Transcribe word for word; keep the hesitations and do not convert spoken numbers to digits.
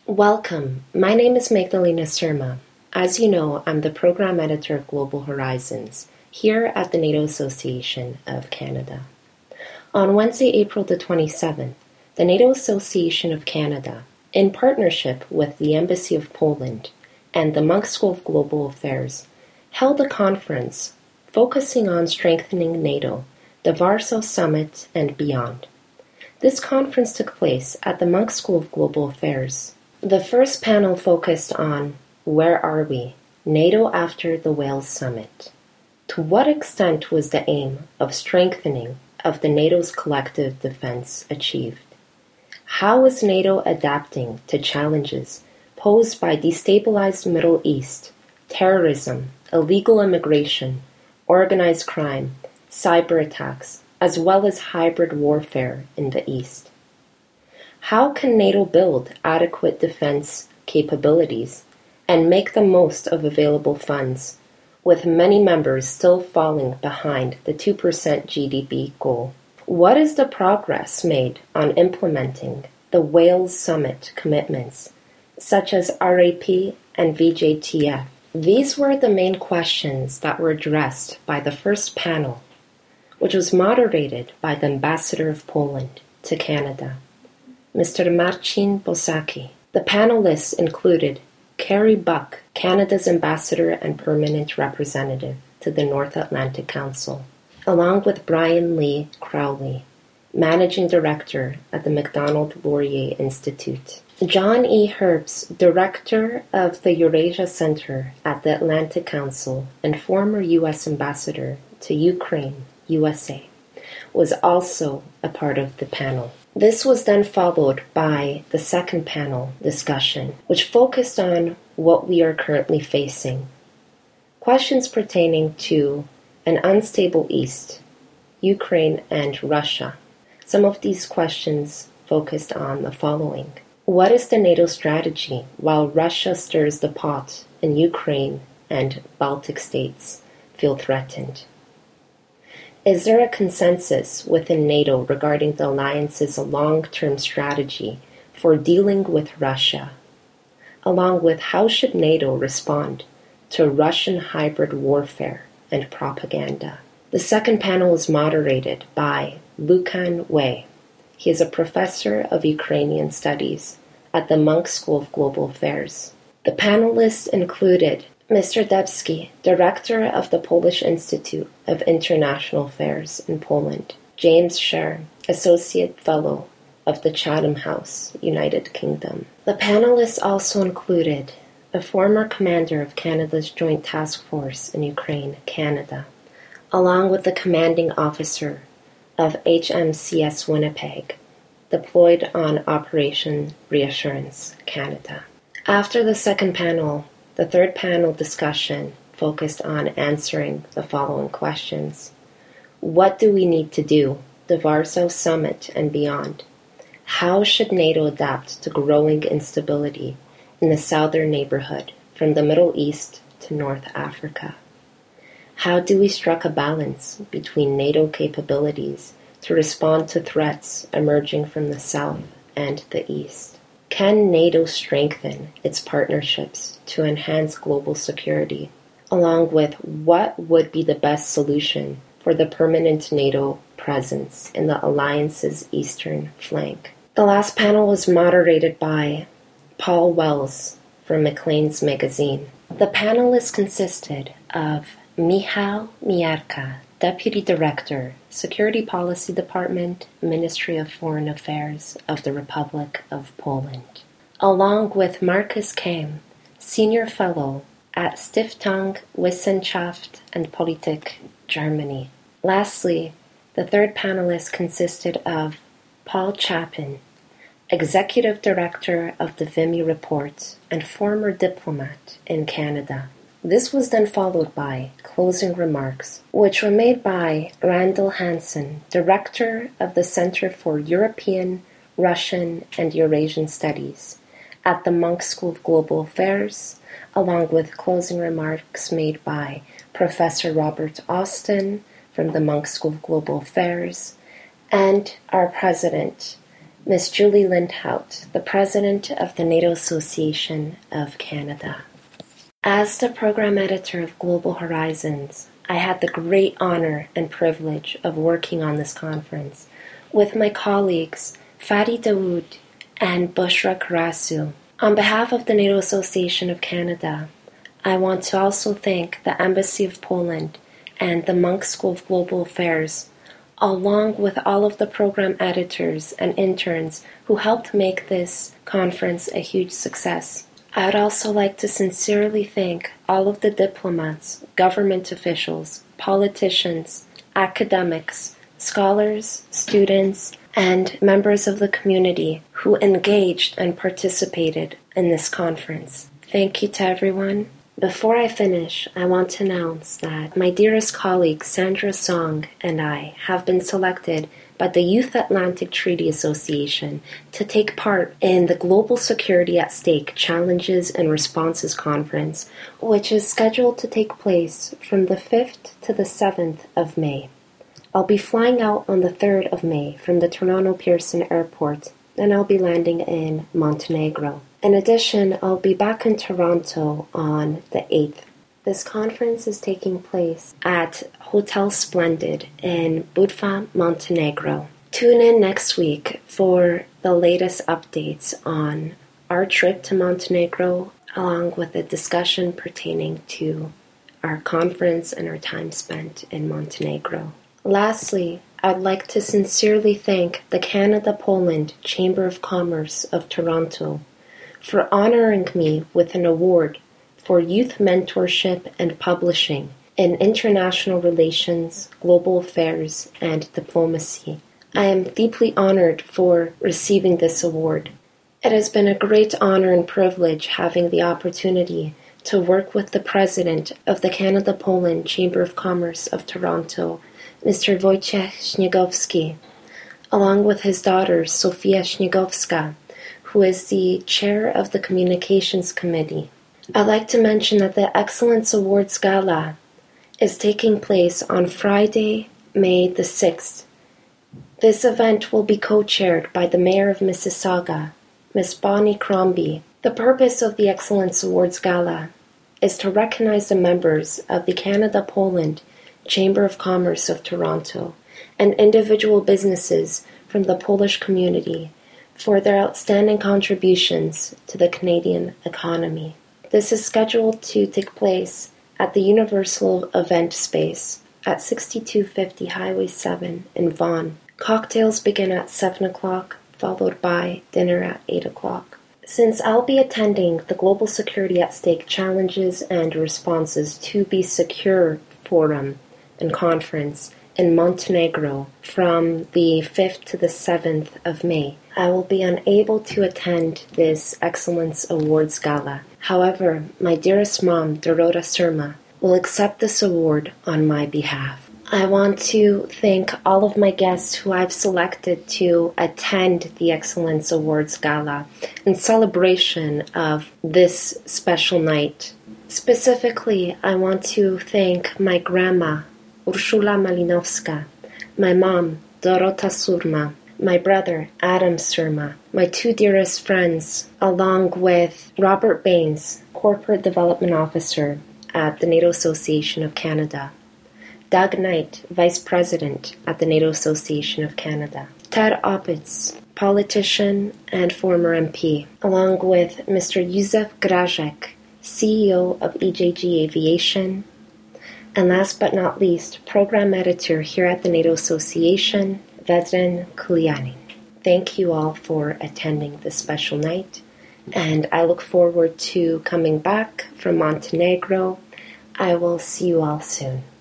Welcome. My name is Magdalena Surma. As you know, I'm the Program Editor of Global Horizons here at the NATO Association of Canada. On Wednesday, April the twenty-seventh, the NATO Association of Canada, in partnership with the Embassy of Poland and the Munk School of Global Affairs, held a conference focusing on strengthening NATO, the Warsaw Summit, and beyond. This conference took place at the Munk School of Global Affairs. The first panel focused on Where Are We? NATO After the Wales Summit. To what extent was the aim of strengthening of the NATO's collective defense achieved? How is NATO adapting to challenges posed by destabilized Middle East, terrorism, illegal immigration, organized crime, cyber attacks, as well as hybrid warfare in the East? How can NATO build adequate defense capabilities and make the most of available funds, with many members still falling behind the two percent G D P goal? What is the progress made on implementing the Wales Summit commitments, such as R A P and V J T F? These were the main questions that were addressed by the first panel, which was moderated by the Ambassador of Poland to Canada, Mister Marcin Bosacki. The panelists included Carrie Buck, Canada's Ambassador and Permanent Representative to the North Atlantic Council, along with Brian Lee Crowley, Managing Director at the Macdonald-Laurier Institute, John E. Herbst, Director of the Eurasia Center at the Atlantic Council and former U S Ambassador to Ukraine, U S A, was also a part of the panel. This was then followed by the second panel discussion, which focused on what we are currently facing. Questions pertaining to an unstable East, Ukraine, and Russia. Some of these questions focused on the following. What is the NATO strategy while Russia stirs the pot in Ukraine and Baltic states feel threatened? Is there a consensus within NATO regarding the alliance's long-term strategy for dealing with Russia, along with how should NATO respond to Russian hybrid warfare and propaganda? The second panel is moderated by Lukan Wei. He is a professor of Ukrainian studies at the Munk School of Global Affairs. The panelists included Mister Debski, Director of the Polish Institute of International Affairs in Poland, James Sher, Associate Fellow of the Chatham House, United Kingdom. The panelists also included a former commander of Canada's Joint Task Force in Ukraine, Canada, along with the commanding officer of H M C S Winnipeg, deployed on Operation Reassurance, Canada. After the second panel, the third panel discussion focused on answering the following questions. What do we need to do, the Warsaw Summit and beyond? How should NATO adapt to growing instability in the southern neighborhood from the Middle East to North Africa? How do we strike a balance between NATO capabilities to respond to threats emerging from the south and the east? Can NATO strengthen its partnerships to enhance global security, along with what would be the best solution for the permanent NATO presence in the alliance's eastern flank? The last panel was moderated by Paul Wells from Maclean's Magazine. The panelists consisted of Michał Miarka, Deputy Director, Security Policy Department, Ministry of Foreign Affairs of the Republic of Poland, along with Markus Kehm, Senior Fellow at Stiftung Wissenschaft and Politik, Germany. Lastly, the third panelist consisted of Paul Chapin, Executive Director of the Vimy Report and former diplomat in Canada. This was then followed by closing remarks, which were made by Randall Hansen, Director of the Center for European, Russian, and Eurasian Studies at the Munk School of Global Affairs, along with closing remarks made by Professor Robert Austin from the Munk School of Global Affairs, and our President, Miss Julie Lindhout, the President of the NATO Association of Canada. As the Program Editor of Global Horizons, I had the great honor and privilege of working on this conference with my colleagues Fadi Dawood and Bushra Karasu. On behalf of the NATO Association of Canada, I want to also thank the Embassy of Poland and the Munk School of Global Affairs, along with all of the program editors and interns who helped make this conference a huge success. I would also like to sincerely thank all of the diplomats, government officials, politicians, academics, scholars, students, and members of the community who engaged and participated in this conference. Thank you to everyone. Before I finish, I want to announce that my dearest colleague Sandra Song and I have been selected by the Youth Atlantic Treaty Association to take part in the Global Security at Stake Challenges and Responses Conference, which is scheduled to take place from the fifth to the seventh of May. I'll be flying out on the third of May from the Toronto Pearson Airport, and I'll be landing in Montenegro. In addition, I'll be back in Toronto on the eighth. This conference is taking place at Hotel Splendid in Budva, Montenegro. Tune in next week for the latest updates on our trip to Montenegro, along with a discussion pertaining to our conference and our time spent in Montenegro. Lastly, I'd like to sincerely thank the Canada-Poland Chamber of Commerce of Toronto for honoring me with an award for youth mentorship and publishing in international relations, global affairs, and diplomacy. I am deeply honored for receiving this award. It has been a great honor and privilege having the opportunity to work with the president of the Canada-Poland Chamber of Commerce of Toronto, Mister Wojciech Śniegowski, along with his daughter, Sofia Śniegowska, who is the chair of the Communications Committee. I'd like to mention that the Excellence Awards Gala is taking place on Friday, May the sixth. This event will be co-chaired by the Mayor of Mississauga, Miss Bonnie Crombie. The purpose of the Excellence Awards Gala is to recognize the members of the Canada-Poland Chamber of Commerce of Toronto and individual businesses from the Polish community for their outstanding contributions to the Canadian economy. This is scheduled to take place at the Universal Event Space at sixty-two fifty Highway seven in Vaughan. Cocktails begin at seven o'clock, followed by dinner at eight o'clock. Since I'll be attending the Global Security at Stake Challenges and Responses to Be Secure Forum and Conference in Montenegro from the fifth to the seventh of May, I will be unable to attend this Excellence Awards Gala. However, my dearest mom, Dorota Surma, will accept this award on my behalf. I want to thank all of my guests who I've selected to attend the Excellence Awards Gala in celebration of this special night. Specifically, I want to thank my grandma, Urszula Malinowska, my mom, Dorota Surma, my brother, Adam Surma, my two dearest friends, along with Robert Baines, Corporate Development Officer at the NATO Association of Canada, Doug Knight, Vice President at the NATO Association of Canada, Ted Opitz, politician and former M P, along with Mister Józef Grajek, C E O of E J G Aviation, and last but not least, Program Editor here at the NATO Association, Vedran Kulianin. Thank you all for attending this special night, and I look forward to coming back from Montenegro. I will see you all soon.